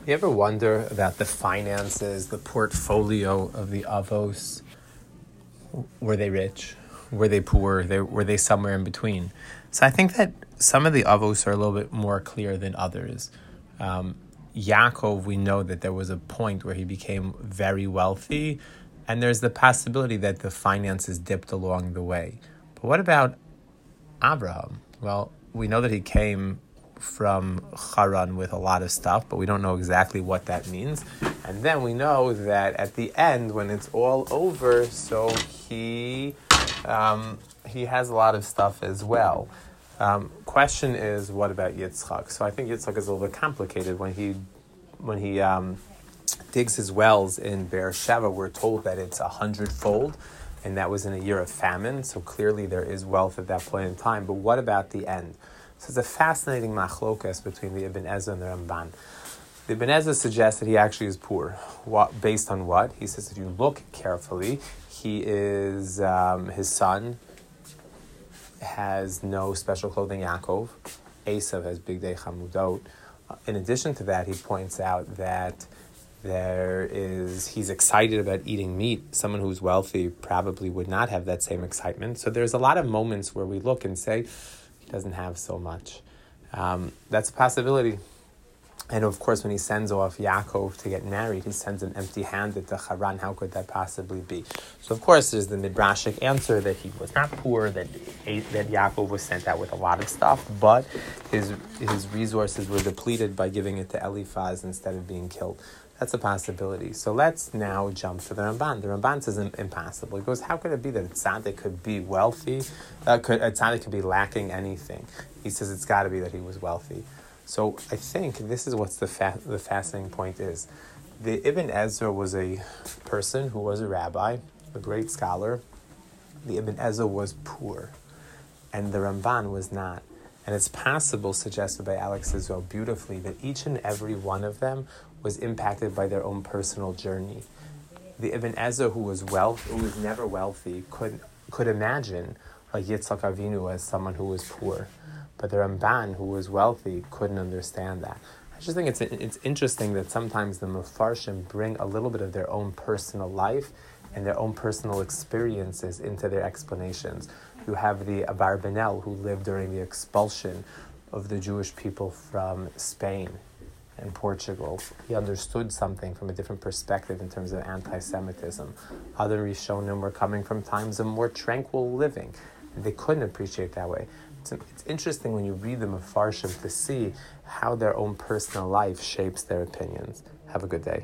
You ever wonder about the finances, the portfolio of the Avos? Were they rich? Were they poor? Were they somewhere in between? So I think that some of the Avos are a little bit more clear than others. Yaakov, we know that there was a point where he became very wealthy, and there's the possibility that the finances dipped along the way. But what about Abraham? Well, we know that he came from Haran with a lot of stuff, but we don't know exactly what that means. And then we know that at the end, when it's all over, so he has a lot of stuff as well. Question is, what about Yitzchak? So I think Yitzchak is a little bit complicated. When he digs his wells in Beersheba, we're told that it's 100-fold, and that was in a year of famine. So clearly there is wealth at that point in time. But what about the end? So it's a fascinating machlokas between the Ibn Ezra and the Ramban. The Ibn Ezra suggests that he actually is poor. Based on what? He says if you look carefully, he is his son has no special clothing, Yaakov. Esav has bigdei chamudot. In addition to that, he points out that he's excited about eating meat. Someone who's wealthy probably would not have that same excitement. So there's a lot of moments where we look and say, he doesn't have so much. That's a possibility. And of course, when he sends off Yaakov to get married, he sends him empty-handed to Haran. How could that possibly be? So of course, there's the midrashic answer that he was not poor, that Yaakov was sent out with a lot of stuff, but his resources were depleted by giving it to Eliphaz instead of being killed. That's a possibility. So let's now jump to the Ramban. The Ramban says impossible. He goes, how could it be that a tzaddik could be wealthy? A tzaddik could be lacking anything. He says it's got to be that he was wealthy. So I think this is what's the fascinating point is. The Ibn Ezra was a person who was a rabbi, a great scholar. The Ibn Ezra was poor, and the Ramban was not. And it's possible, suggested by Alex Israel beautifully, that each and every one of them was impacted by their own personal journey. The Ibn Ezra who was never wealthy, could imagine like Yitzchak Avinu as someone who was poor. But the Ramban, who was wealthy, couldn't understand that. I just think it's interesting that sometimes the Mefarshim bring a little bit of their own personal life and their own personal experiences into their explanations. You have the Abarbanel, who lived during the expulsion of the Jewish people from Spain and Portugal. He understood something from a different perspective in terms of anti-Semitism. Other Rishonim were coming from times of more tranquil living. They couldn't appreciate that way. It's interesting when you read the Mefarshim to see how their own personal life shapes their opinions. Have a good day.